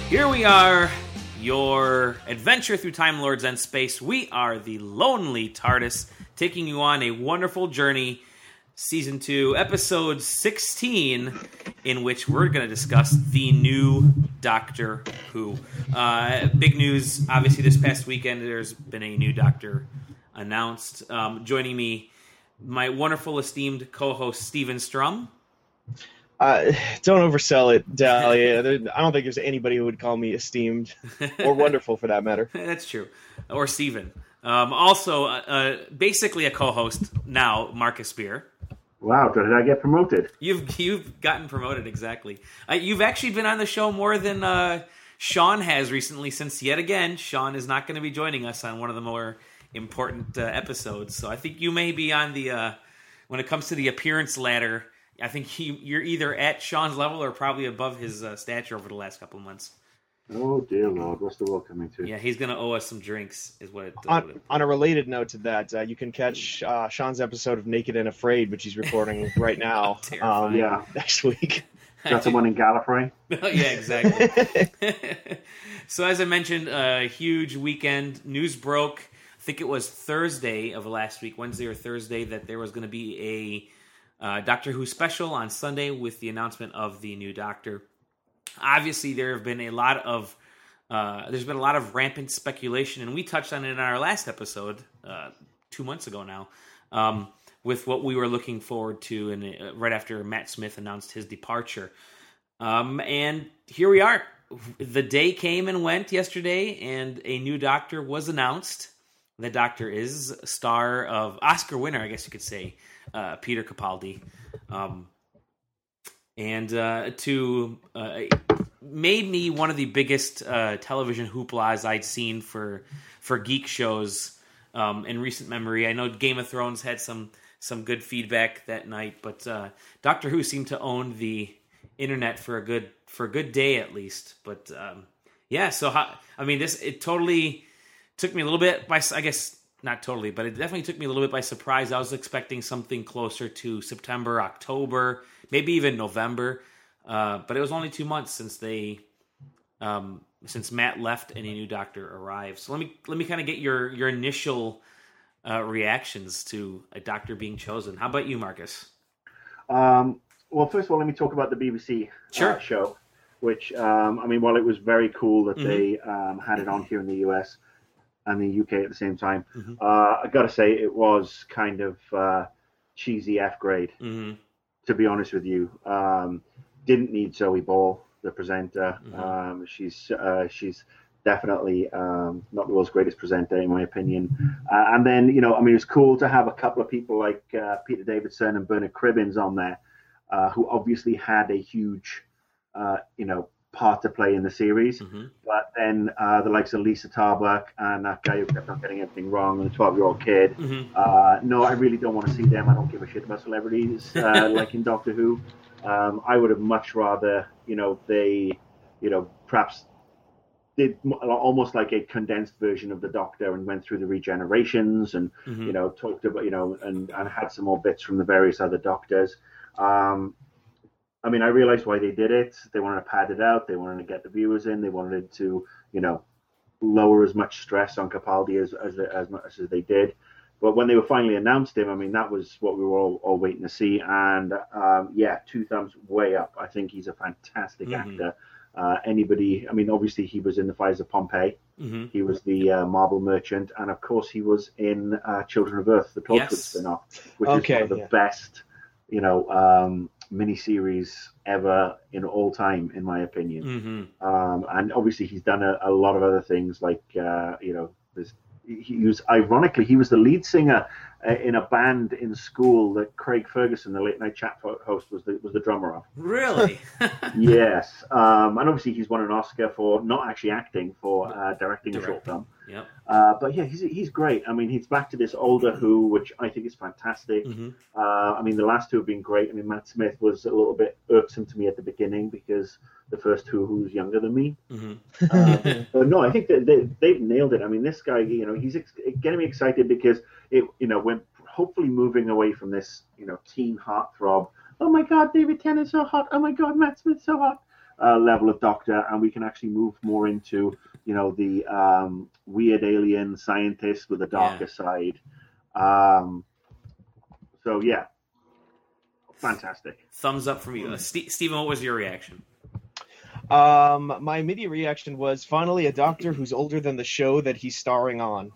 Here we are, your adventure through Time Lords and space. We are the Lonely TARDIS, taking you on a wonderful journey. Season 2, Episode 16, in which we're going to discuss the new Doctor Who. Big news, obviously, this past weekend, there's been a new Doctor announced. Joining me, my wonderful, esteemed co-host, Steven Strum. Don't oversell it, Dahlia. I don't think there's anybody who would call me esteemed or wonderful for that matter. That's true. Or Steven. Also, basically a co-host now, Marcus Spear. Wow, did I get promoted? You've gotten promoted, exactly. You've actually been on the show more than Sean has recently, since yet again, Sean is not going to be joining us on one of the more important episodes. So I think you may be on the, when it comes to the appearance ladder, I think you're either at Sean's level or probably above his stature over the last couple of months. Oh, dear Lord. What's the world coming to? Yeah, he's going to owe us some drinks, is what it on a related note to that, you can catch Sean's episode of Naked and Afraid, which he's recording right now, next week. That's the one in Gallifrey? Oh, yeah, exactly. So as I mentioned, a huge weekend. News broke, I think it was Thursday of last week, Wednesday or Thursday, that there was going to be a Doctor Who special on Sunday with the announcement of the new Doctor. Obviously, there's been a lot of rampant speculation, and we touched on it in our last episode 2 months ago now, with what we were looking forward to, and right after Matt Smith announced his departure. And here we are. The day came and went yesterday, and a new Doctor was announced. The Doctor is a star of Oscar winner, I guess you could say, Peter Capaldi. Made me one of the biggest television hooplas I'd seen for geek shows in recent memory. I know Game of Thrones had some good feedback that night, but Doctor Who seemed to own the internet for a good day at least. But it totally took me a little bit by, I guess not totally, but it definitely took me a little bit by surprise. I was expecting something closer to September, October, maybe even November. But it was only 2 months since since Matt left and a new Doctor arrived. So let me kind of get your initial reactions to a Doctor being chosen. How about you, Marcus? Well, first of all, let me talk about the BBC show, which while it was very cool that they had it on here in the US and the UK at the same time, I got to say it was kind of cheesy F grade. To be honest with you. Didn't need Zoe Ball, the presenter. She's definitely not the world's greatest presenter, in my opinion. And then, it was cool to have a couple of people like Peter Davidson and Bernard Cribbins on there, who obviously had a huge, part to play in the series. But then the likes of Lisa Tarbuck and that guy who kept on getting everything wrong, and the 12-year-old kid. No, I really don't want to see them. I don't give a shit about celebrities like in Doctor Who. I would have much rather, they, perhaps did almost like a condensed version of the Doctor and went through the regenerations and, talked about, and had some more bits from the various other Doctors. I realized why they did it. They wanted to pad it out. They wanted to get the viewers in. They wanted to, lower as much stress on Capaldi as much as they did. But when they were finally announced him, that was what we were all waiting to see. And 2 thumbs way up. I think he's a fantastic actor. Obviously he was in The Fires of Pompeii. He was the Marble Merchant. And of course he was in Children of Earth, the Torchwood spin-off, which is one of the best, miniseries ever in all time, in my opinion. And obviously he's done a lot of other things like, he was the lead singer in a band in school that Craig Ferguson, the late night chat host, was the drummer of. Really? Yes. And obviously he's won an Oscar for not actually acting, for directing a short film. Yep. But yeah, he's great. He's back to this older Who, which I think is fantastic. The last 2 have been great. Matt Smith was a little bit irksome to me at the beginning because the first Who was younger than me. But no, I think that they've nailed it. This guy, he's getting me excited because we're hopefully moving away from this, teen heartthrob. Oh my God, David Tennant's so hot. Oh my God, Matt Smith's so hot. level of Doctor, and we can actually move more into, the weird alien scientist with a darker side. So yeah, fantastic. Thumbs up from you, Stephen. What was your reaction? My immediate reaction was finally a Doctor who's older than the show that he's starring on.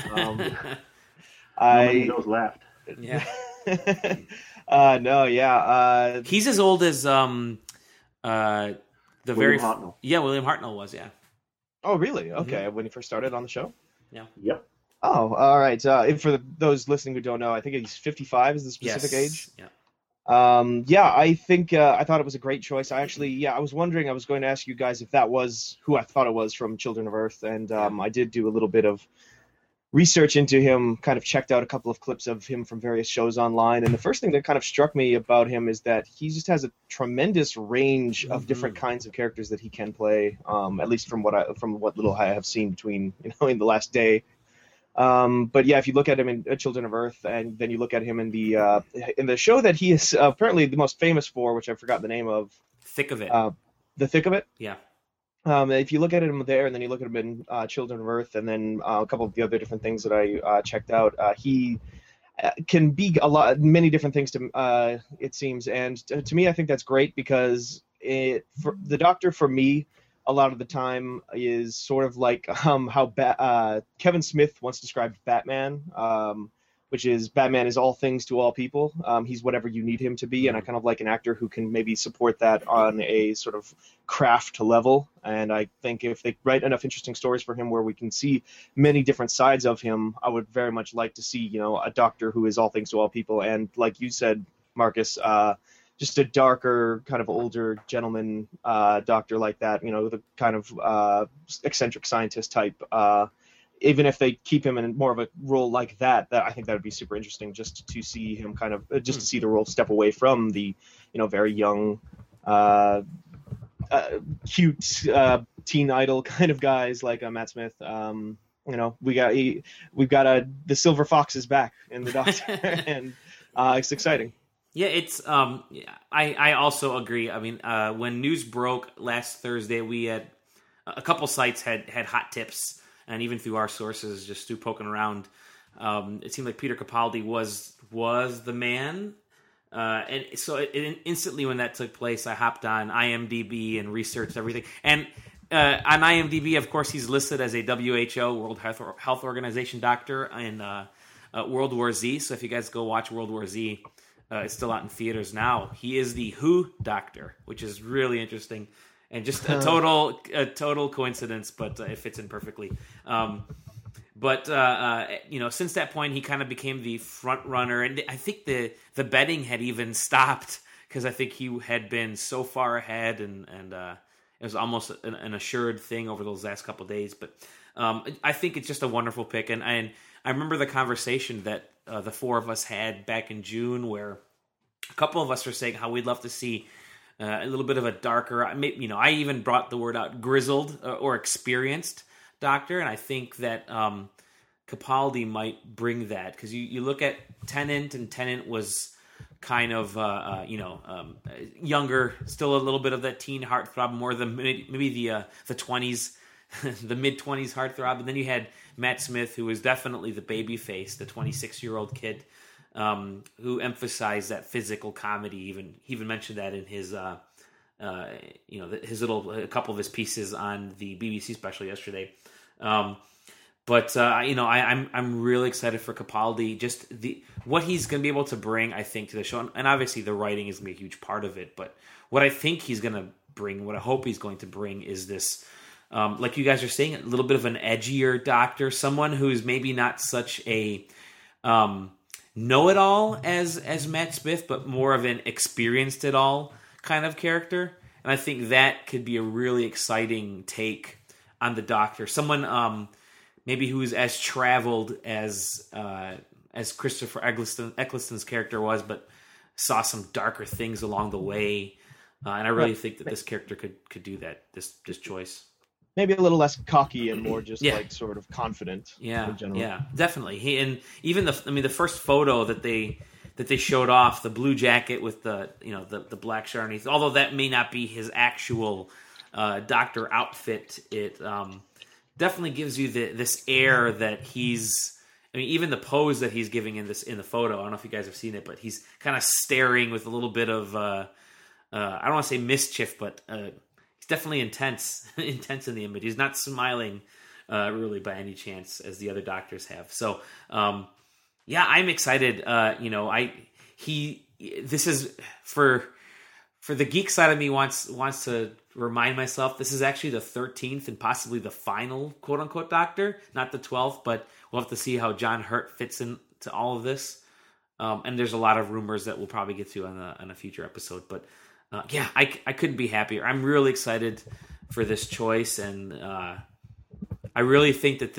Nobody knows left. Yeah. No, yeah. He's as old as William Hartnell. Yeah, William Hartnell was. Yeah. Oh, really? Okay, when he first started on the show. Yeah. Yep. Oh, all right. For those listening who don't know, I think he's 55 is the specific age. Yeah. I think I thought it was a great choice. I was wondering, I was going to ask you guys if that was who I thought it was from Children of Earth, and I did do a little bit of research into him, kind of checked out a couple of clips of him from various shows online, and the first thing that kind of struck me about him is that he just has a tremendous range of different kinds of characters that he can play, at least from what little I have seen between, in the last day. But yeah, if you look at him in Children of Earth, and then you look at him in the show that he is apparently the most famous for, which I forgot the name of. Thick of It. The Thick of It? Yeah. If you look at him there, and then you look at him in Children of Earth, and then a couple of the other different things that I checked out, he can be many different things to it seems, and to me, I think that's great because for the Doctor, for me, a lot of the time is sort of like how Kevin Smith once described Batman, which is Batman is all things to all people. He's whatever you need him to be, and I kind of like an actor who can maybe support that on a sort of craft level. And I think if they write enough interesting stories for him where we can see many different sides of him, I would very much like to see, a Doctor who is all things to all people. And like you said, Marcus, just a darker, kind of older gentleman Doctor like that, the kind of eccentric scientist type. Even if they keep him in more of a role like that I think that would be super interesting, just to see him kind of, to see the role step away from the, very young, cute teen idol kind of guys like Matt Smith. We've got the Silver Fox is back in the Doctor, and it's exciting. Yeah, it's I also agree. I mean, when news broke last Thursday, we had a couple sites had hot tips, and even through our sources, just through poking around, it seemed like Peter Capaldi was the man. And so instantly when that took place, I hopped on IMDb and researched everything. And on IMDb, of course, he's listed as a WHO, World Health Organization doctor in World War Z. So if you guys go watch World War Z, it's still out in theaters now. He is the Who doctor, which is really interesting. And just a total coincidence, but it fits in perfectly. But since that point, he kind of became the front runner, and I think the betting had even stopped because I think he had been so far ahead, and it was almost an assured thing over those last couple of days. But I think it's just a wonderful pick, and I remember the conversation that the four of us had back in June, where a couple of us were saying how we'd love to see a little bit of a darker, I even brought the word out, grizzled or experienced Doctor, and I think that Capaldi might bring that, because you look at Tennant, and Tennant was kind of younger, still a little bit of that teen heartthrob, more than maybe the 20s, the mid-20s heartthrob, and then you had Matt Smith, who was definitely the baby face, the 26-year-old kid, who emphasized that physical comedy. He even mentioned that in his his little, a couple of his pieces on the BBC special yesterday. I'm really excited for Capaldi. Just what he's going to be able to bring, I think, to the show, and obviously the writing is going to be a huge part of it. But what I think he's going to bring, what I hope he's going to bring, is this, like you guys are saying, a little bit of an edgier Doctor, someone who's maybe not such a know-it-all as Matt Smith, but more of an experienced-it-all kind of character. And I think that could be a really exciting take on the Doctor. Someone maybe who's as traveled as Christopher Eccleston's character was, but saw some darker things along the way. And I really think that this character could do that, this choice. Maybe a little less cocky and more just like sort of confident. Yeah, in general. Yeah, definitely. And even the first photo that they showed off, the blue jacket with the black shirt underneath, although that may not be his actual doctor outfit, it definitely gives you this air that he's. I mean, even the pose that he's giving in the photo. I don't know if you guys have seen it, but he's kind of staring with a little bit of I don't want to say mischief, but he's definitely intense in the image. He's not smiling really by any chance as the other doctors have. So yeah, I'm excited. This is for the geek side of me wants to remind myself this is actually the 13th and possibly the final quote unquote doctor, not the 12th, but we'll have to see how John Hurt fits into all of this. And there's a lot of rumors that we'll probably get to on a future episode, but yeah, I couldn't be happier. I'm really excited for this choice, and I really think that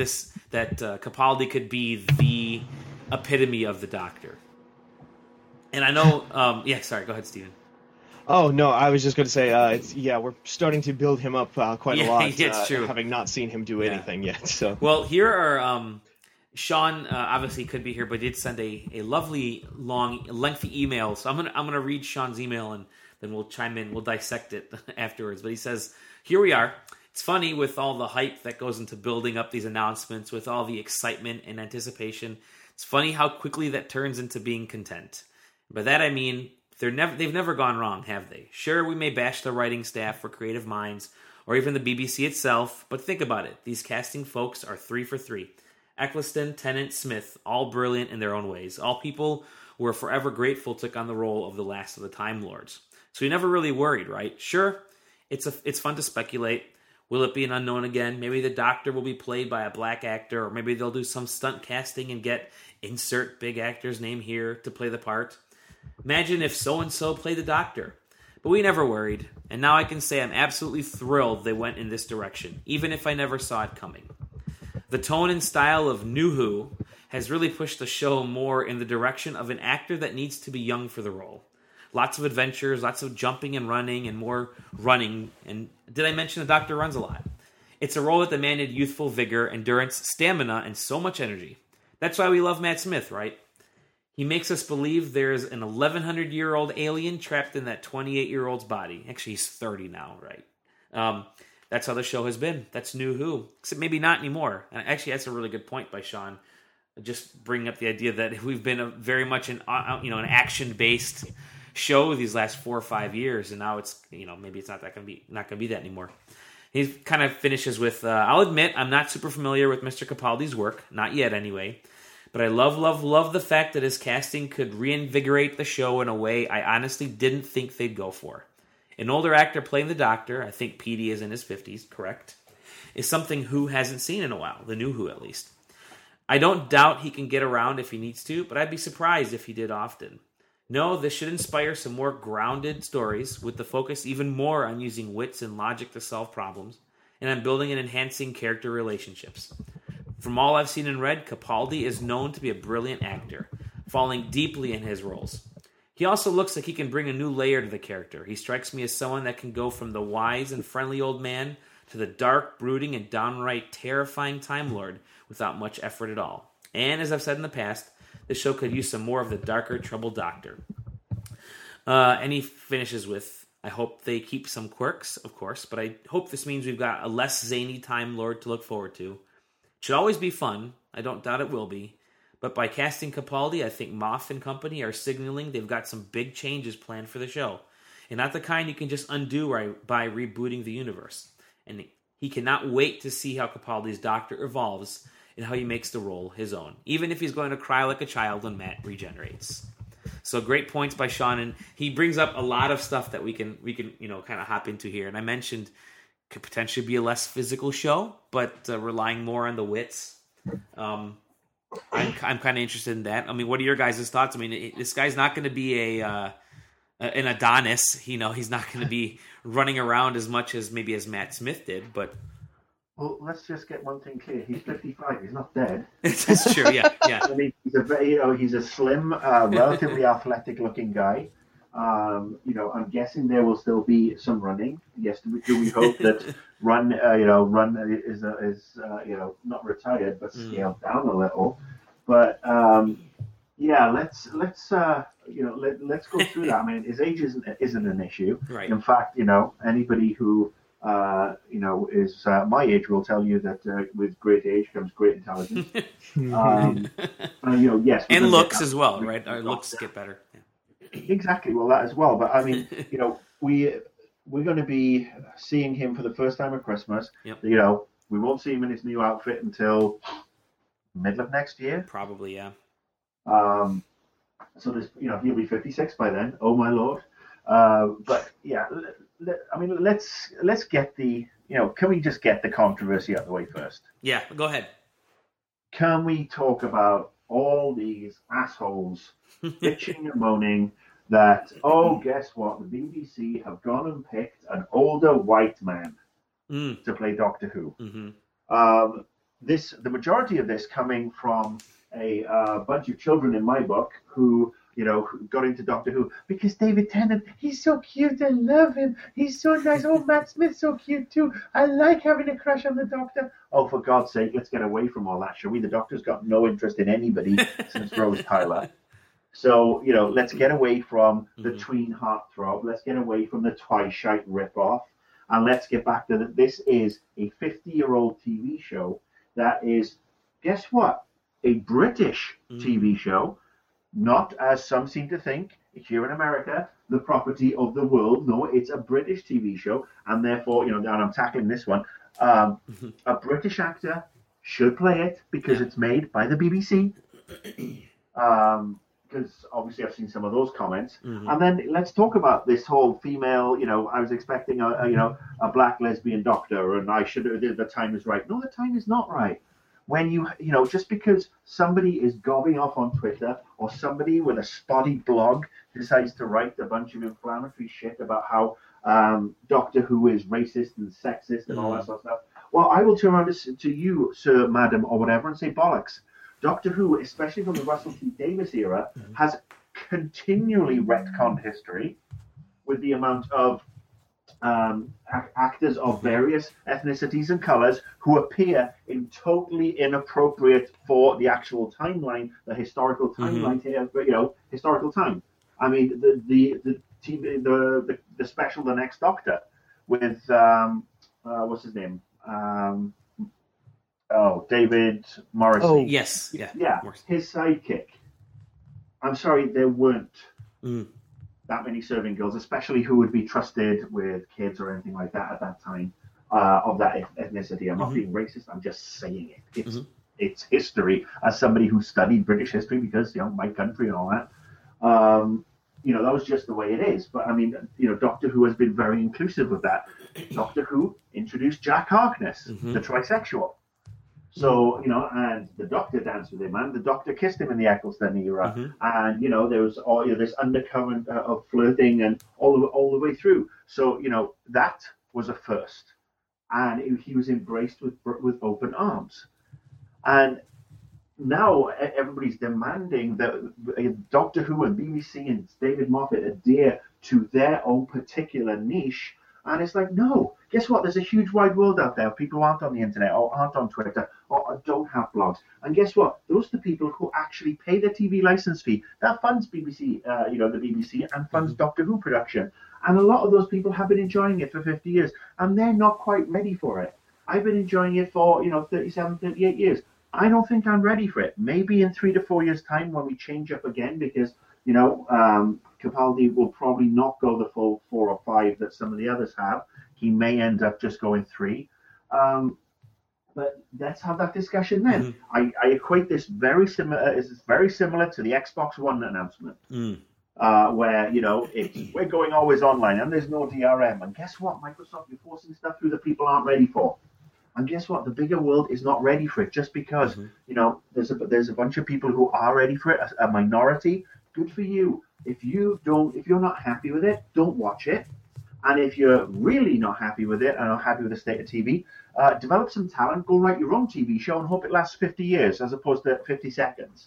Capaldi could be the epitome of the Doctor. And I know, yeah, sorry, go ahead, Steven. Oh, no, I was just going to say, we're starting to build him up quite a lot, it's true. Having not seen him do anything yet. So, well, here are, Sean obviously could be here, but did send a lovely, lengthy email. So I'm gonna read Sean's email, and then we'll chime in, we'll dissect it afterwards. But he says, here we are. It's funny with all the hype that goes into building up these announcements, with all the excitement and anticipation. It's funny how quickly that turns into being content. By that I mean, they've never gone wrong, have they? Sure, we may bash the writing staff for creative minds, or even the BBC itself, but think about it. These casting folks are 3 for 3. Eccleston, Tennant, Smith, all brilliant in their own ways. All people who are forever grateful took on the role of the last of the Time Lords. So you never really worried, right? Sure, it's fun to speculate. Will it be an unknown again? Maybe the Doctor will be played by a black actor, or maybe they'll do some stunt casting and get insert big actor's name here to play the part. Imagine if so-and-so played the Doctor. But we never worried, and now I can say I'm absolutely thrilled they went in this direction, even if I never saw it coming. The tone and style of New Who has really pushed the show more in the direction of an actor that needs to be young for the role. Lots of adventures, lots of jumping and running, and more running. And did I mention the Doctor runs a lot? It's a role that demanded youthful vigor, endurance, stamina, and so much energy. That's why we love Matt Smith, right? He makes us believe there's an 1,100-year-old alien trapped in that 28-year-old's body. Actually, he's 30 now, right? That's how the show has been. That's New Who. Except maybe not anymore. And actually, that's a really good point by Sean. Just bringing up the idea that we've been very much an action-based show these last 4 or 5 years, and now it's maybe it's not going to be that anymore. He kind of finishes with, I'll admit I'm not super familiar with Mr. Capaldi's work, not yet anyway. But I love the fact that his casting could reinvigorate the show in a way I honestly didn't think they'd go for. An older actor playing the Doctor, I think Petey is in his 50s, correct, is something Who hasn't seen in a while, the New Who at least. I don't doubt he can get around if he needs to, but I'd be surprised if he did often. No, this should inspire some more grounded stories, with the focus even more on using wits and logic to solve problems, and on building and enhancing character relationships. From all I've seen and read, Capaldi is known to be a brilliant actor, falling deeply in his roles. He also looks like he can bring a new layer to the character. He strikes me as someone that can go from the wise and friendly old man to the dark, brooding, and downright terrifying Time Lord without much effort at all. And as I've said in the past, the show could use some more of the darker, troubled Doctor. And he finishes with, I hope they keep some quirks, of course, but I hope this means we've got a less zany Time Lord to look forward to. Should always be fun. I don't doubt it will be. But by casting Capaldi, I think Moff and company are signaling they've got some big changes planned for the show. And not the kind you can just undo by rebooting the universe. And he cannot wait to see how Capaldi's Doctor evolves and how he makes the role his own. Even if he's going to cry like a child when Matt regenerates. So great points by Sean. And he brings up a lot of stuff that we can kind of hop into here. And I mentioned could potentially be a less physical show, but relying more on the wits. I'm kind of interested in that. I mean, what are your guys' thoughts? I mean, this guy's not going to be an Adonis. He's not going to be running around as much as maybe as Matt Smith did. But well, let's just get one thing clear: he's 55. He's not dead. That's true. Yeah. I mean, he's a slim, relatively athletic-looking guy. I'm guessing there will still be some running. Yes, do we hope that run is not retired but scaled down a little. But let's go through that. I mean, his age isn't an issue. Right. In fact, anybody who is my age will tell you that with great age comes great intelligence. Yes, and looks as well, right? Our looks get better. Yeah. Exactly. Well, that as well. But I mean, we're going to be seeing him for the first time at Christmas. Yep. We won't see him in his new outfit until middle of next year. Probably, yeah. So there's, he'll be 56 by then. Oh my Lord. But yeah, let's get the, can we just get the controversy out of the way first? Yeah, go ahead. Can we talk about all these assholes bitching and moaning that, guess what? The BBC have gone and picked an older white man to play Doctor Who. Mm-hmm. The majority of this coming from a bunch of children in my book who got into Doctor Who because David Tennant, he's so cute, I love him, he's so nice. Oh, Matt Smith's so cute too, I like having a crush on the Doctor. Oh, for God's sake, let's get away from all that, shall we? The Doctor's got no interest in anybody since Rose Tyler. So, let's get away from the tween heartthrob, let's get away from the Twilight ripoff, and let's get back to this is a 50-year-old TV show that is, guess what? A British TV show, not, as some seem to think, here in America, the property of the world. No, it's a British TV show, and therefore, and I'm tackling this one, a British actor should play it because it's made by the BBC. Because obviously I've seen some of those comments. And then let's talk about this whole female, I was expecting a black lesbian doctor, and I should have, the time is right. No, the time is not right. When just because somebody is gobbing off on Twitter or somebody with a spotty blog decides to write a bunch of inflammatory shit about how Doctor Who is racist and sexist and all that sort of stuff, well, I will turn around to you, sir, madam, or whatever, and say bollocks. Doctor Who, especially from the Russell T Davies era, has continually retconned history with the amount of actors of various ethnicities and colors who appear in totally inappropriate for the actual timeline, the historical timeline here, historical time. I mean, the special The Next Doctor with what's his name? David Morrissey. Oh, yes, yeah, his sidekick. I'm sorry, there weren't that many serving girls, especially who would be trusted with kids or anything like that at that time of that ethnicity. I'm not being racist. I'm just saying it. It's history. As somebody who studied British history, because my country and all that, that was just the way it is. But I mean, Doctor Who has been very inclusive of that. Doctor Who introduced Jack Harkness, the trisexual. So, and the Doctor danced with him, and the Doctor kissed him in the Eccleston era, and, there was all this undercurrent of flirting and all the way through. So, that was a first, and he was embraced with open arms. And now everybody's demanding that Doctor Who and BBC and David Moffat adhere to their own particular niche. And it's like, no, guess what? There's a huge wide world out there of people who aren't on the internet or aren't on Twitter or don't have blogs. And guess what? Those are the people who actually pay their TV license fee. That funds BBC, the BBC, and funds Doctor Who production. And a lot of those people have been enjoying it for 50 years, and they're not quite ready for it. I've been enjoying it for, 37, 38 years. I don't think I'm ready for it. Maybe in 3 to 4 years' time when we change up again, because, Capaldi will probably not go the full 4 or 5 that some of the others have. He may end up just going 3. But let's have that discussion then. I equate this very similar to the Xbox One announcement, where we're going always online and there's no DRM. And guess what? Microsoft, you're forcing stuff through that people aren't ready for. And guess what? The bigger world is not ready for it just because there's a bunch of people who are ready for it, a minority. Good for you. If you're not happy with it, don't watch it. And if you're really not happy with it and not happy with the state of TV, develop some talent, go write your own TV show and hope it lasts 50 years as opposed to 50 seconds.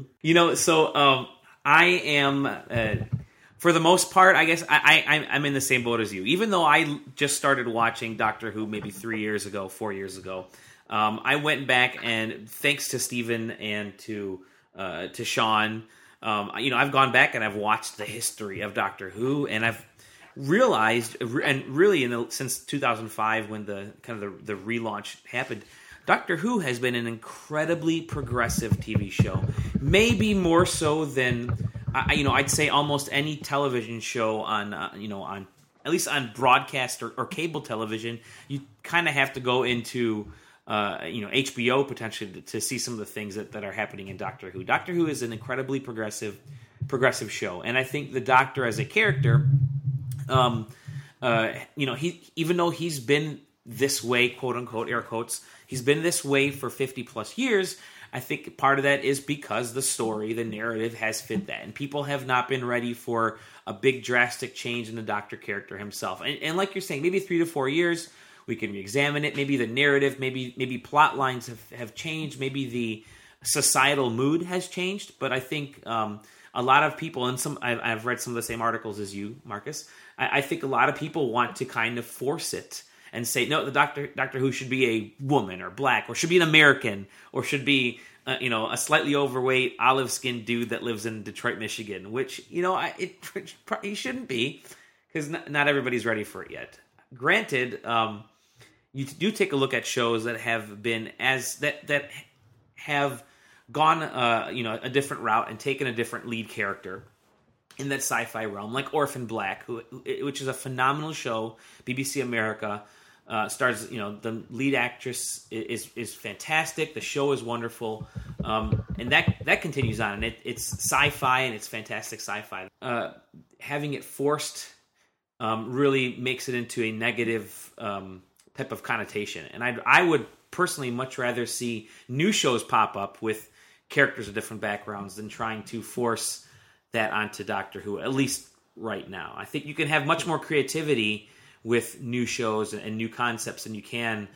I am, for the most part, I guess I'm in the same boat as you. Even though I just started watching Doctor Who maybe 4 years ago, I went back and thanks to Stephen and to Sean, I've gone back and I've watched the history of Doctor Who, and realized, and really since 2005 when the relaunch happened, Doctor Who has been an incredibly progressive TV show, maybe more so than I'd say almost any television show on at least on broadcast or cable television. You kind of have to go into HBO potentially to see some of the things that are happening in Doctor Who. Doctor Who is an incredibly progressive show, and I think the Doctor as a character, he, even though he's been this way, quote unquote, air quotes, he's been this way for 50 plus years. I think part of that is because the story, the narrative has fit that, and people have not been ready for a big drastic change in the Doctor character himself. And like you're saying, maybe 3 to 4 years, we can re-examine it. Maybe the narrative, maybe plot lines have changed. Maybe the societal mood has changed. But I think a lot of people, and I've read some of the same articles as you, Marcus. I think a lot of people want to kind of force it and say, no, the Doctor Who should be a woman or black, or should be an American, or should be a slightly overweight, olive-skinned dude that lives in Detroit, Michigan, which it shouldn't be, because not everybody's ready for it yet. Granted, you do take a look at shows that have been that have gone a different route and taken a different lead character in that sci-fi realm, like Orphan Black, which is a phenomenal show. BBC America stars. The lead actress is fantastic. The show is wonderful, and that continues on. And it's sci-fi, and it's fantastic sci-fi. Having it forced really makes it into a negative type of connotation. And I would personally much rather see new shows pop up with characters of different backgrounds than trying to force that onto Doctor Who, at least right now. I think you can have much more creativity with new shows and new concepts than you can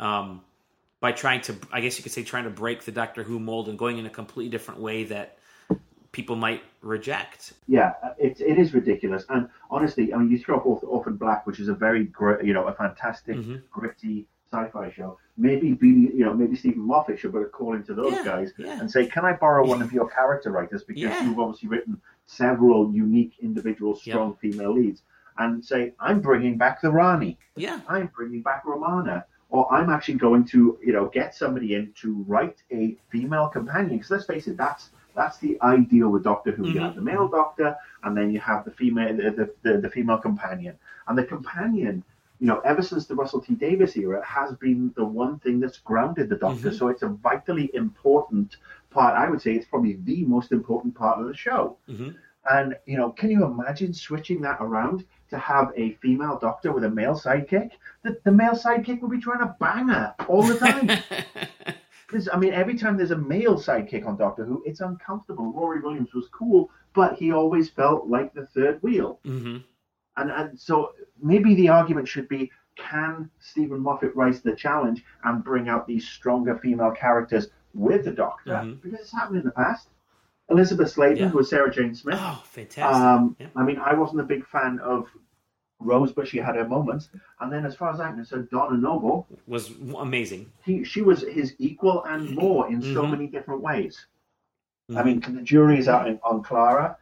by trying to, I guess you could say, trying to break the Doctor Who mold and going in a completely different way that people might reject. Yeah, it is ridiculous. And honestly, you throw up Orphan Black, which is a very great, a fantastic, gritty sci-fi show. Maybe Stephen Moffat should put a call into those guys and say, can I borrow one of your character writers, because you've obviously written several unique, individual, strong female leads, and say, I'm bringing back the Rani. Yeah. I'm bringing back Romana. Or I'm actually going to, get somebody in to write a female companion. Because let's face it, that's the ideal with Doctor Who. You have the male Doctor, and then you have the female, the female companion. And the companion, ever since the Russell T Davies era, has been the one thing that's grounded the Doctor. So it's a vitally important part. I would say it's probably the most important part of the show. And, can you imagine switching that around to have a female Doctor with a male sidekick? The male sidekick will be trying to bang her all the time. Because, every time there's a male sidekick on Doctor Who, it's uncomfortable. Rory Williams was cool, but he always felt like the third wheel. And so maybe the argument should be, can Stephen Moffat rise to the challenge and bring out these stronger female characters with the Doctor? Because it's happened in the past. Elizabeth Sladen, who was Sarah Jane Smith. Oh, fantastic. I wasn't a big fan of Rose, but she had her moments. And then, as far as I'm concerned, Donna Noble was amazing. She was his equal and more in so many different ways. The jury is out on Clara.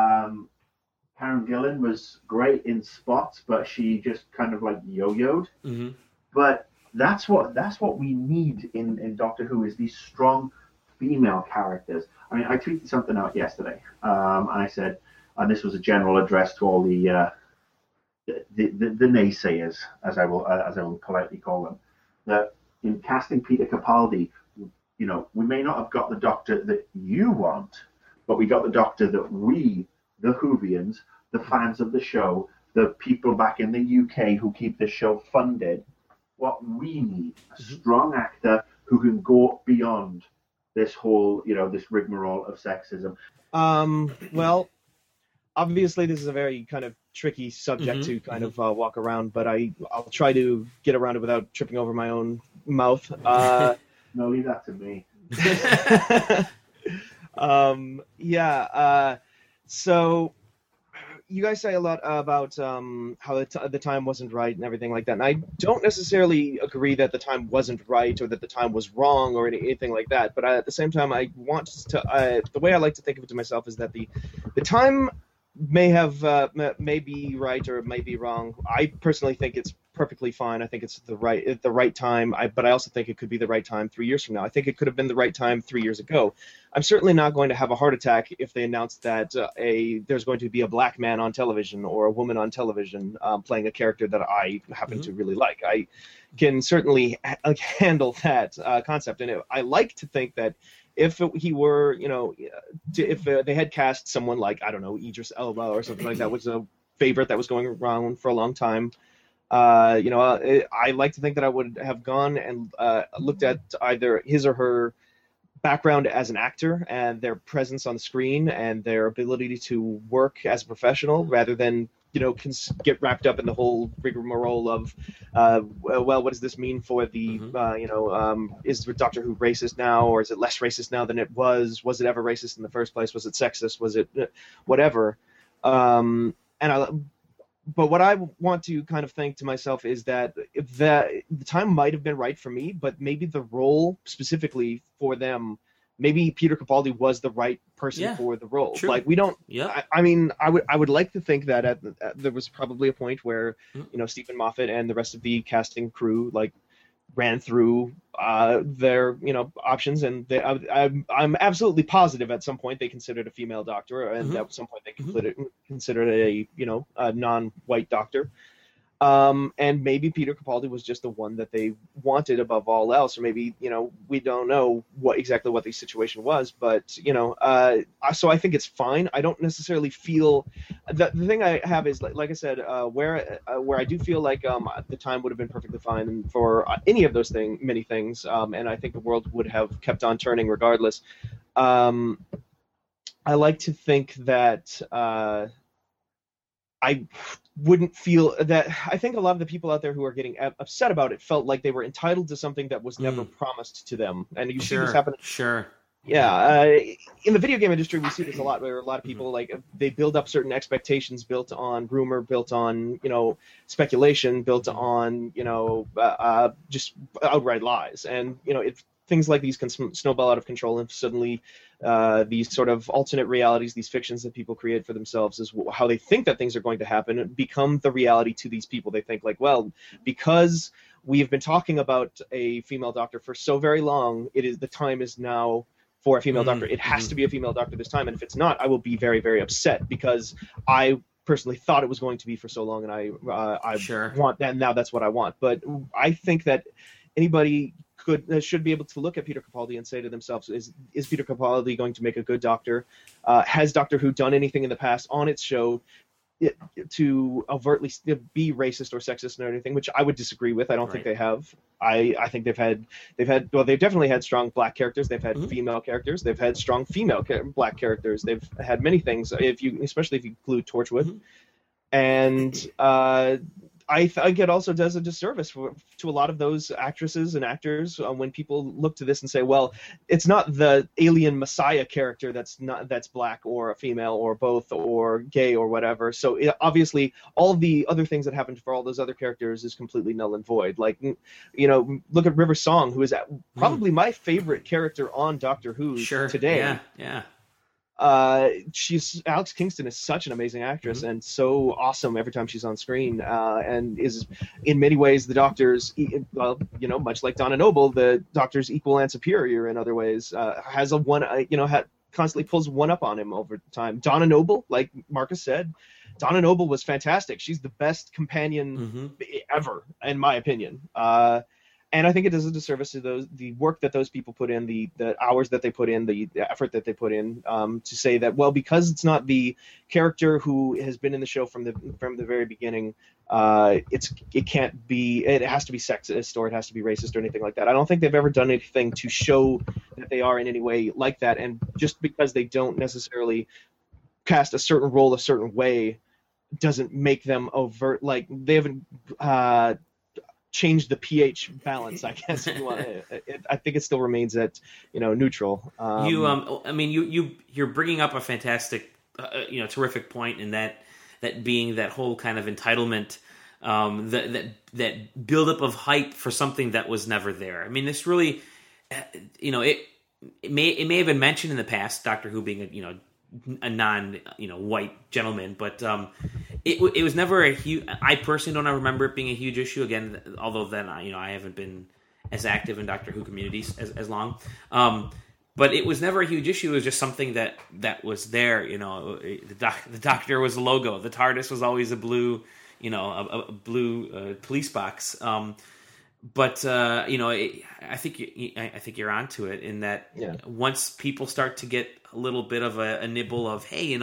Karen Gillan was great in spots, but she just kind of like yo-yoed. But that's what we need in Doctor Who, is these strong female characters. I tweeted something out yesterday, and I said, and this was a general address to all the naysayers, as I will politely call them, that in casting Peter Capaldi, we may not have got the Doctor that you want, but we got the Doctor that we, the Whovians, the fans of the show, the people back in the UK who keep the show funded, what we need, a strong actor who can go beyond this whole, this rigmarole of sexism. Well, obviously this is a very kind of tricky subject to kind of walk around, but I'll try to get around it without tripping over my own mouth. No, leave that to me. So you guys say a lot about how the time wasn't right and everything like that, and I don't necessarily agree that the time wasn't right or that the time was wrong or anything like that, but at the same time, I want to the way I like to think of it to myself is that the time may be right or may be wrong. I personally think it's perfectly fine. I think it's the right time. But I also think it could be the right time 3 years from now. I think it could have been the right time 3 years ago. I'm certainly not going to have a heart attack if they announce that there's going to be a black man on television or a woman on television playing a character that I happen to really like. I can certainly handle that concept, and I like to think that if he were, if they had cast someone like, I don't know, Idris Elba or something like that, which is a favorite that was going around for a long time, I like to think that I would have gone and looked at either his or her background as an actor and their presence on the screen and their ability to work as a professional rather than get wrapped up in the whole rigmarole of, well, what does this mean for the, is Doctor Who racist now, or is it less racist now than it was? Was it ever racist in the first place? Was it sexist? Was it whatever? But what I want to kind of think to myself is that the time might have been right for me, but maybe the role specifically for them, maybe Peter Capaldi was the right person for the role. True. Like, we don't. Yeah. I mean, I would like to think that there was probably a point where Stephen Moffat and the rest of the casting crew ran through their options, and I'm absolutely positive at some point they considered a female doctor, and at some point they considered a non-white doctor. And maybe Peter Capaldi was just the one that they wanted above all else, or maybe we don't know exactly what the situation was, but so I think it's fine. I don't necessarily feel the thing I have is like I said, where I do feel like the time would have been perfectly fine for any of those many things, and I think the world would have kept on turning regardless. I like to think that I wouldn't feel that. I think a lot of the people out there who are getting upset about it felt like they were entitled to something that was never promised to them, and you see this happen. Sure. Yeah, in the video game industry, we see this a lot, where a lot of people they build up certain expectations built on rumor, built on speculation, built on just outright lies, and things like these can snowball out of control, and suddenly these sort of alternate realities, these fictions that people create for themselves, is how they think that things are going to happen, become the reality to these people. They think well, because we've been talking about a female doctor for so very long, the time is now for a female doctor. It has to be a female doctor this time, and if it's not, I will be very, very upset, because I personally thought it was going to be for so long, and I want that, and now that's what I want. But I think that anybody should be able to look at Peter Capaldi and say to themselves, is Peter Capaldi going to make a good doctor? Has Doctor Who done anything in the past on its show to overtly be racist or sexist or anything, which I would disagree with. I don't think they have. I think they've definitely had strong black characters. They've had female characters. They've had strong female black characters. They've had many things, especially if you include Torchwood. And I think it also does a disservice to a lot of those actresses and actors when people look to this and say, well, it's not the alien messiah character that's black or a female or both or gay or whatever. So obviously all the other things that happened for all those other characters is completely null and void. Look at River Song, who is probably my favorite character on Doctor Who today. Yeah. Alex Kingston is such an amazing actress and so awesome every time she's on screen, and is in many ways the Doctor's, much like Donna Noble, the Doctor's equal and superior in other ways. Has a constantly pulls one up on him over time. Donna Noble, like Marcus said, Donna Noble was fantastic. She's the best companion ever, in my opinion. And I think it does a disservice to the work that those people put in, the hours that they put in, the effort that they put in, to say that, well, because it's not the character who has been in the show from the very beginning, it can't be, it has to be sexist or it has to be racist or anything like that. I don't think they've ever done anything to show that they are in any way like that. And just because they don't necessarily cast a certain role a certain way doesn't make them overt. Like, they haven't change the pH balance, I guess. If you want. I think it still remains at neutral. You're bringing up a fantastic, terrific point in that being that whole kind of entitlement, that buildup of hype for something that was never there. I mean, this really, it may have been mentioned in the past, Doctor Who being a non white gentleman, but it was never a huge. I personally don't remember it being a huge issue. Again, although then I haven't been as active in Doctor Who communities as long. But it was never a huge issue. It was just something that was there. The Doctor was a logo. The TARDIS was always a blue, a blue police box. But I think you're onto it in that once people start to get a little bit of a nibble of, hey,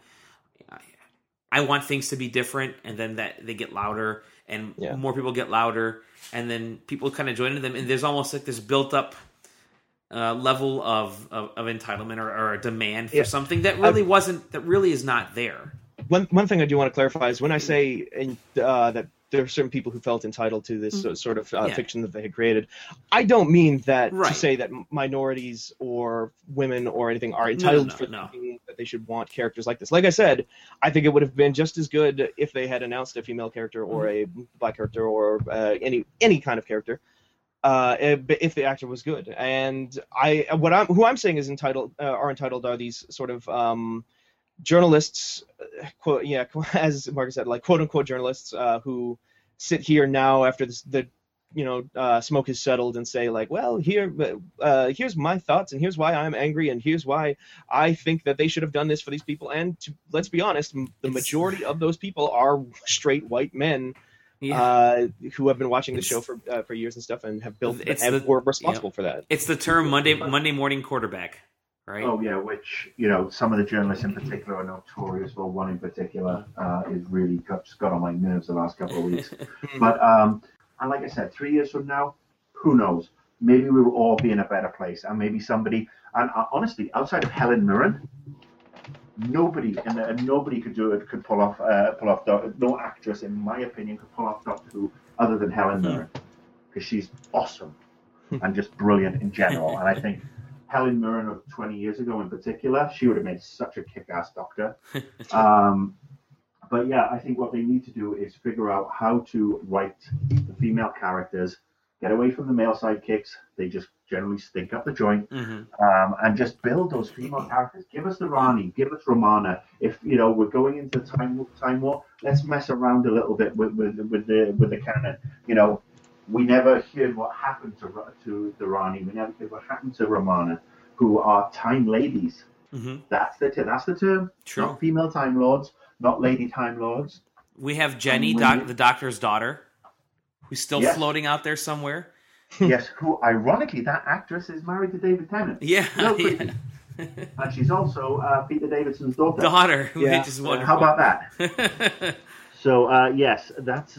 I want things to be different, and then that they get louder and more people get louder, and then people kind of join into them, and there's almost like this built up level of entitlement or a demand for something that really is not there. One thing I do want to clarify is when I say that there are certain people who felt entitled to this sort of fiction that they had created, I don't mean that to say that minorities or women or anything are entitled thinking that they should want characters like this. Like I said, I think it would have been just as good if they had announced a female character or a black character or any kind of character. If the actor was good, and who I'm saying is entitled are these sort of journalists, as Marcus said, like quote unquote journalists who sit here now after the smoke is settled and say like, well, here's my thoughts and here's why I'm angry and here's why I think that they should have done this for these people. And let's be honest, the majority of those people are straight white men. Who have been watching the show for years and stuff and have built were responsible for that. It's the term Monday morning quarterback, right? Oh yeah, which some of the journalists in particular are notorious. Well, one in particular is really just got on my nerves the last couple of weeks. But and like I said, 3 years from now, who knows? Maybe we will all be in a better place, and maybe somebody. And honestly, outside of Helen Mirren, nobody could pull off no actress in my opinion could pull off Doctor Who other than Helen Mirren, because she's awesome and just brilliant in general. And I think Helen Mirren of 20 years ago in particular, she would have made such a kick-ass Doctor. But yeah, I think what they need to do is figure out how to write the female characters, get away from the male sidekicks. They just generally stink up the joint, and just build those female characters. Give us the Rani, give us Romana. If we're going into time war, let's mess around a little bit with the canon. We never heard what happened to the Rani. We never heard what happened to Romana, who are time ladies. That's the term. True. Not female time lords, not lady time lords. We have Jenny, the Doctor's daughter, who's still floating out there somewhere. Yes, who ironically that actress is married to David Tennant. Yeah. And she's also Peter Davidson's daughter. Which is wonderful. How about that? So yes, that's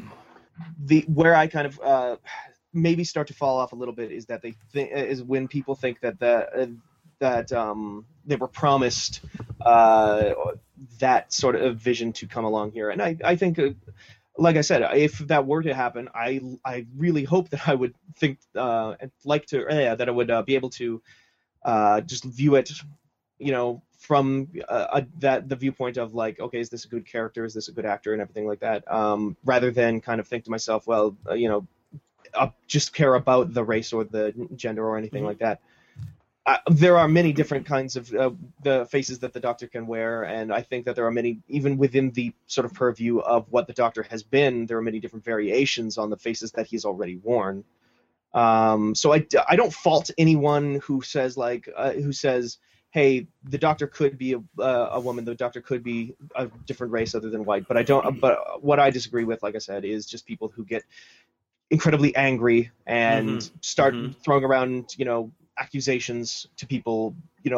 where I kind of maybe start to fall off a little bit is that is when people think that they were promised that sort of vision to come along here, and I think. Like I said, if that were to happen, I really hope that I would think and like to that I would be able to just view it, from the viewpoint of like, okay, is this a good character? Is this a good actor? And everything like that, rather than kind of think to myself, well, just care about the race or the gender or anything like that. There are many different kinds of the faces that the Doctor can wear, and I think that there are many, even within the sort of purview of what the Doctor has been, there are many different variations on the faces that he's already worn. So I don't fault anyone who says hey, the Doctor could be a woman, the Doctor could be a different race other than white, but I don't. But what I disagree with, like I said, is just people who get incredibly angry and start throwing around, accusations to people,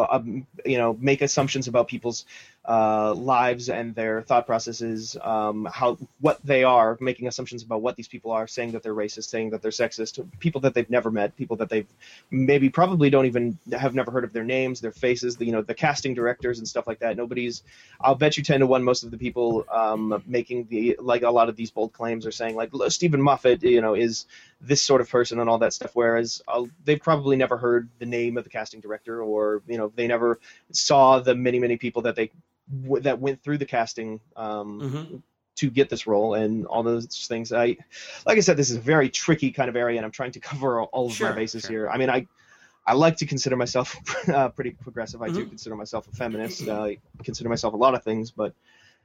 make assumptions about people's lives and their thought processes, what they are, making assumptions about what these people are, saying that they're racist, saying that they're sexist, people that they've never met, people that they've maybe probably don't even have never heard of their names, their faces, the casting directors and stuff like that. I'll bet you 10 to 1 most of the people making a lot of these bold claims are saying like Stephen Moffat, is this sort of person and all that stuff, whereas they've probably never heard the name of the casting director, or they never saw the many people that that went through the casting to get this role and all those things. Like I said, this is a very tricky kind of area, and I'm trying to cover all of my bases here. I mean, I like to consider myself pretty progressive. I do consider myself a feminist. I consider myself a lot of things, but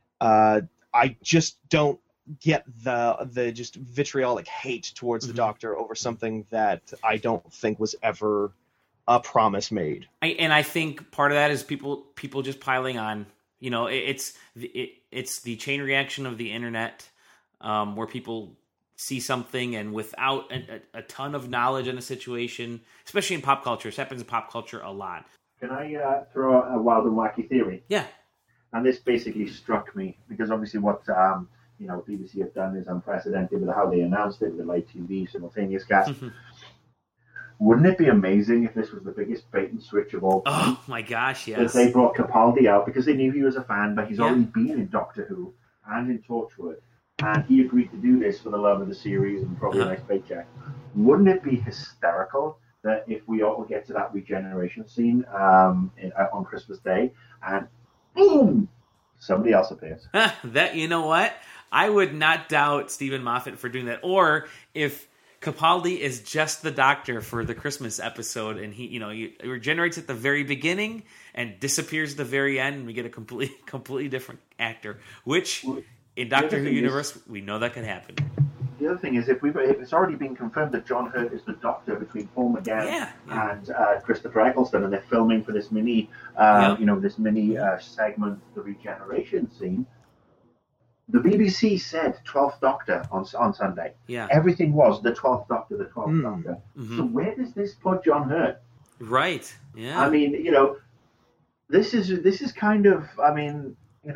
I just don't get the just vitriolic hate towards the Doctor over something that I don't think was ever a promise made. I think part of that is people just piling on. You know, it's the chain reaction of the internet, where people see something and without a ton of knowledge in a situation, especially in pop culture. This happens in pop culture a lot. Can I throw a wild and wacky theory? Yeah. And this basically struck me because obviously what BBC have done is unprecedented with how they announced it with live TV, simultaneous cast. Wouldn't it be amazing if this was the biggest bait and switch of all time? Oh my gosh, yes. That they brought Capaldi out because they knew he was a fan, but he's already been in Doctor Who and in Torchwood, and he agreed to do this for the love of the series and probably a nice paycheck. Wouldn't it be hysterical that if we all get to that regeneration scene on Christmas Day and boom, somebody else appears? That, you know what? I would not doubt Stephen Moffat for doing that. Or if Capaldi is just the Doctor for the Christmas episode, and he regenerates at the very beginning and disappears at the very end, and we get a completely different actor. Which in Doctor Who universe, we know that can happen. The other thing is, if it's already been confirmed that John Hurt is the Doctor between Paul McGann and Christopher Eccleston, and they're filming for this mini, segment, the regeneration scene. The BBC said 12th Doctor on Sunday. Yeah. Everything was the 12th Doctor, the 12th Doctor. So where does this put John Hurt? Right. Yeah. I mean, this is kind of, I mean,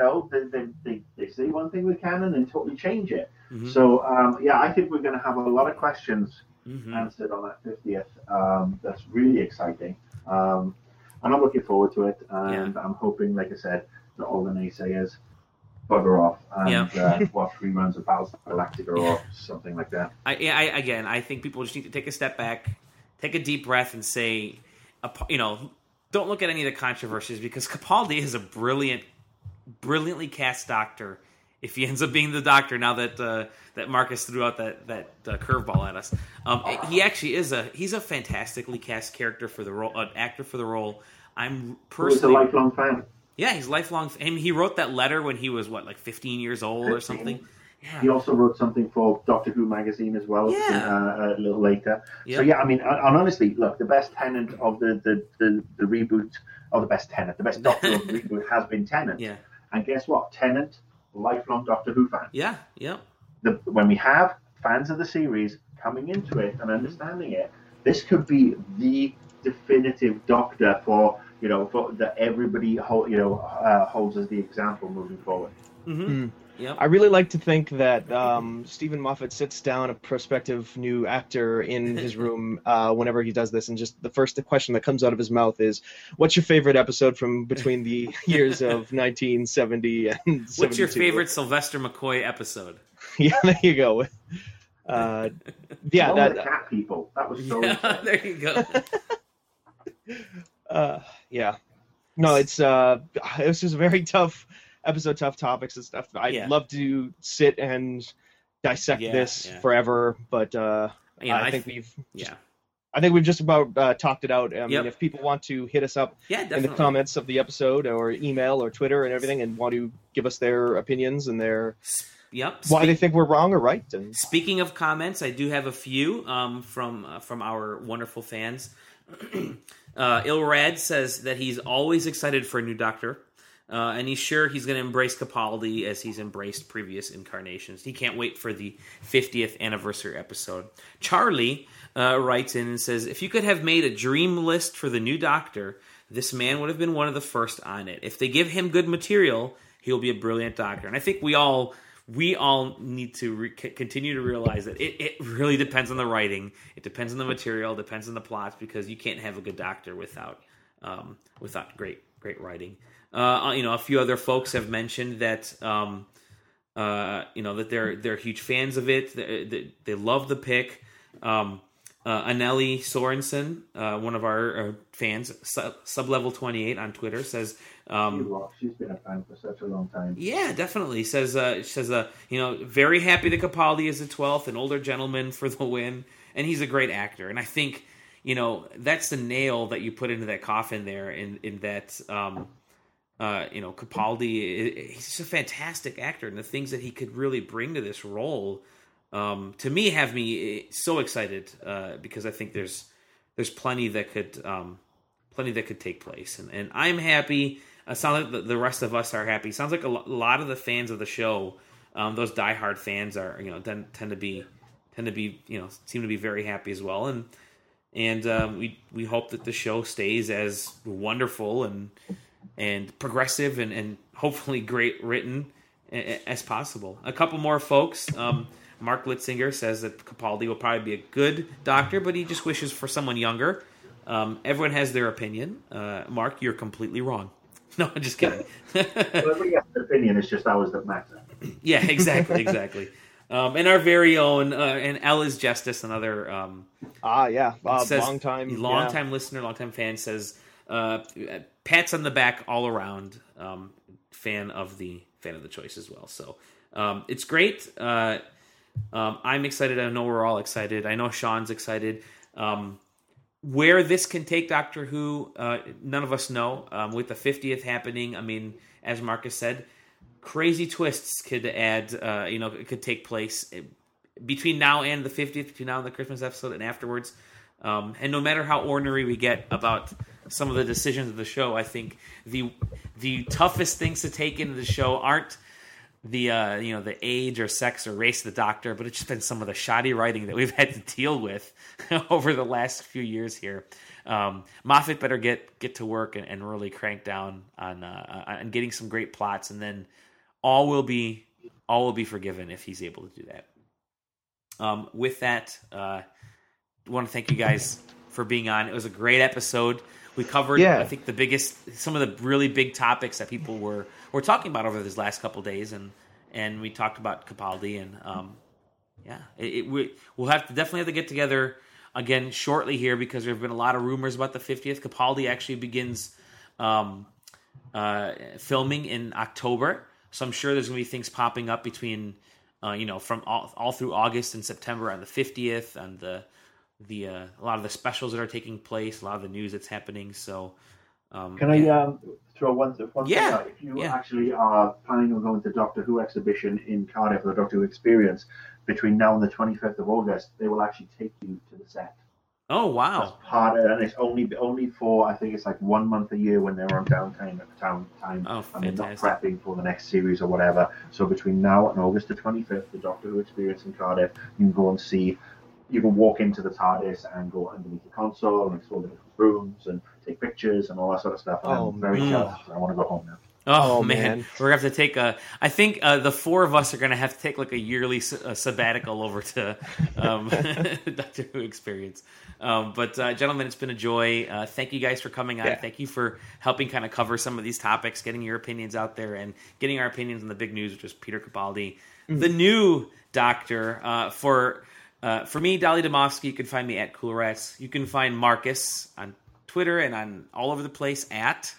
they say one thing with canon and totally change it. So, I think we're going to have a lot of questions answered on that 50th. That's really exciting. And I'm looking forward to it. And I'm hoping, like I said, that all the naysayers bugger off and watch reruns of Battlestar Galactica or something like that. I think people just need to take a step back, take a deep breath, and say, don't look at any of the controversies, because Capaldi is a brilliantly cast Doctor. If he ends up being the Doctor, now that Marcus threw out that curveball at us, he actually he's a fantastically cast character for the role, an actor for the role. I'm personally a lifelong fan. Yeah, he's lifelong. I mean, he wrote that letter when he was 15 years old 15. Or something. Yeah. He also wrote something for Doctor Who magazine as well. A little later. Yeah. So I mean, and honestly, look, the best Tennant of the reboot, or the best Doctor of the reboot has been Tennant. Yeah. And guess what? Tennant, lifelong Doctor Who fan. Yeah. Yeah. When we have fans of the series coming into it and understanding it, this could be the definitive Doctor for that everybody holds as the example moving forward. Yep. I really like to think that Stephen Moffat sits down a prospective new actor in his room whenever he does this, and just the first question that comes out of his mouth is, "What's your favorite episode from between the years of 1970 and 72? What's your favorite Sylvester McCoy episode?" Yeah, there you go. The cat people. That was so. There you go. No, it was just a very tough episode, tough topics and stuff. I'd love to sit and dissect this forever, but I think we've just about talked it out. I mean, if people want to hit us up in the comments of the episode, or email or Twitter and everything, and want to give us their opinions and their why they think we're wrong or right. And speaking of comments, I do have a few from our wonderful fans. Ilrad says that he's always excited for a new Doctor, and he's sure he's going to embrace Capaldi as he's embraced previous incarnations. He can't wait for the 50th anniversary episode. Charlie writes in and says, if you could have made a dream list for the new Doctor, this man would have been one of the first on it. If they give him good material, he'll be a brilliant Doctor. And I think we all need to continue to realize that it really depends on the writing. It depends on the material. It depends on the plots, because you can't have a good Doctor without great writing. A few other folks have mentioned that that they're huge fans of it. They love the pick. Anneli Sorensen, one of our fans, Sublevel 28 on Twitter, says she's been a fan for such a long time. Yeah, definitely. Says very happy that Capaldi is the 12th, an older gentleman for the win, and he's a great actor. And I think that's the nail that you put into that coffin there. In that, Capaldi, he's just a fantastic actor, and the things that he could really bring to this role, to me, have me so excited because I think there's plenty that could take place, and I'm happy. It sounds like the rest of us are happy. Sounds like a lot of the fans of the show, those diehard fans are, tend to be, seem to be very happy as well. And we hope that the show stays as wonderful and progressive and hopefully great written as possible. A couple more folks. Mark Litzinger says that Capaldi will probably be a good Doctor, but he just wishes for someone younger. Everyone has their opinion. Mark, you're completely wrong. No, I'm just kidding. Well, everybody has an opinion. It's just ours that matter. Yeah, exactly. And our very own, and L is Justice, another long-time listener, long-time fan, says pats on the back all around. Fan of the choice as well. So it's great. I'm excited. I know we're all excited. I know Sean's excited. Where this can take Doctor Who, none of us know. With the 50th happening, I mean, as Marcus said, crazy twists could add, it could take place between now and the 50th, between now and the Christmas episode and afterwards. And no matter how ornery we get about some of the decisions of the show, I think the toughest things to take into the show aren't the age or sex or race of the Doctor, but it's just been some of the shoddy writing that we've had to deal with over the last few years here. Moffat better get to work and really crank down on getting some great plots, and then all will be forgiven if he's able to do that. With that, I want to thank you guys for being on. It was a great episode. We covered, I think, some of the really big topics that people were talking about over these last couple of days, and we talked about Capaldi, and we'll definitely have to get together again shortly here, because there have been a lot of rumors about the 50th. Capaldi actually begins filming in October, so I'm sure there's going to be things popping up between from all through August and September on the 50th, and a lot of the specials that are taking place, a lot of the news that's happening. So, can I throw one thing out? If you actually are planning on going to the Doctor Who exhibition in Cardiff, or the Doctor Who Experience, between now and the 25th of August, they will actually take you to the set. Oh, wow. That's part of it, and it's only for, I think it's like 1 month a year when they're on downtime at the time. Oh, and they're not prepping for the next series or whatever. So between now and August the 25th, the Doctor Who Experience in Cardiff, you can go and see. You can walk into the TARDIS and go underneath the console and explore the different rooms and take pictures and all that sort of stuff. And I'm very jealous. I want to go home now. Oh man, we're gonna have to take I think the four of us are gonna have to take like a yearly sabbatical over to Doctor Who Experience. But gentlemen, it's been a joy. Thank you guys for coming on. Thank you for helping kind of cover some of these topics, getting your opinions out there, and getting our opinions on the big news, which is Peter Capaldi, the new Doctor. For me, Dolly Domofsky, you can find me at Cool Rats. You can find Marcus on Twitter and on all over the place at...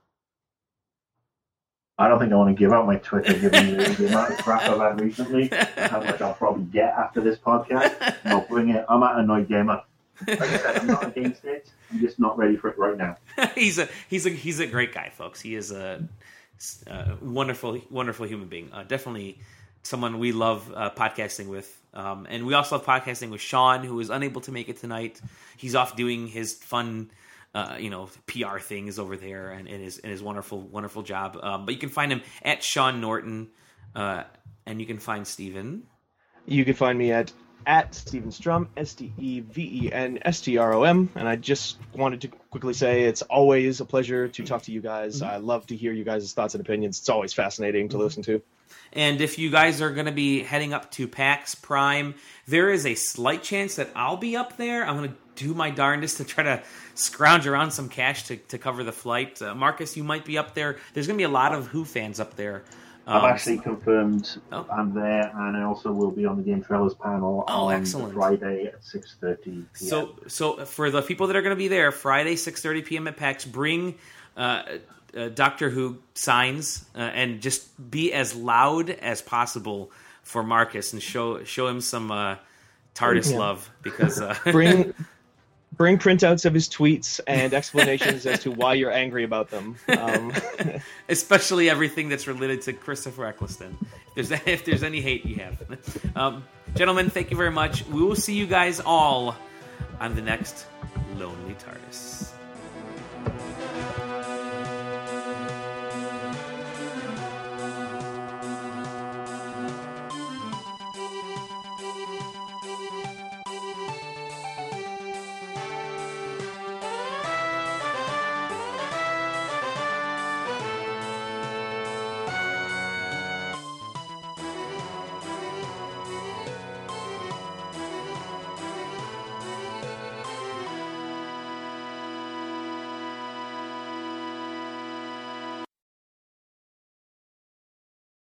I don't think I want to give out my Twitter, given the amount of crap I've had recently. How much I'll probably get after this podcast. No, bring it. I'm at Annoyed Gamer. Like I said, I'm not against it. I'm just not ready for it right now. He's a great guy, folks. He is a wonderful human being. Definitely someone we love podcasting with. And we also love podcasting with Sean, who is unable to make it tonight. He's off doing his fun, PR things over there, and in his wonderful job. But you can find him at Sean Norton, and you can find Steven. You can find me at Steven Strom, StevenStrom, and I just wanted to quickly say it's always a pleasure to talk to you guys. I love to hear you guys' thoughts and opinions. It's always fascinating to listen to. And if you guys are going to be heading up to PAX Prime, there is a slight chance that I'll be up there. I'm going to do my darndest to try to scrounge around some cash to cover the flight. Marcus, you might be up there. There's going to be a lot of Who fans up there. I've actually confirmed I'm there, and I also will be on the Game Trailers panel on Friday at 6:30 p.m. So for the people that are going to be there, Friday 6:30 p.m. at PAX, bring Doctor Who signs and just be as loud as possible for Marcus and show him some TARDIS love, because Bring printouts of his tweets and explanations as to why you're angry about them. Especially everything that's related to Christopher Eccleston. If there's any hate you have. Gentlemen, thank you very much. We will see you guys all on the next Lonely TARDIS.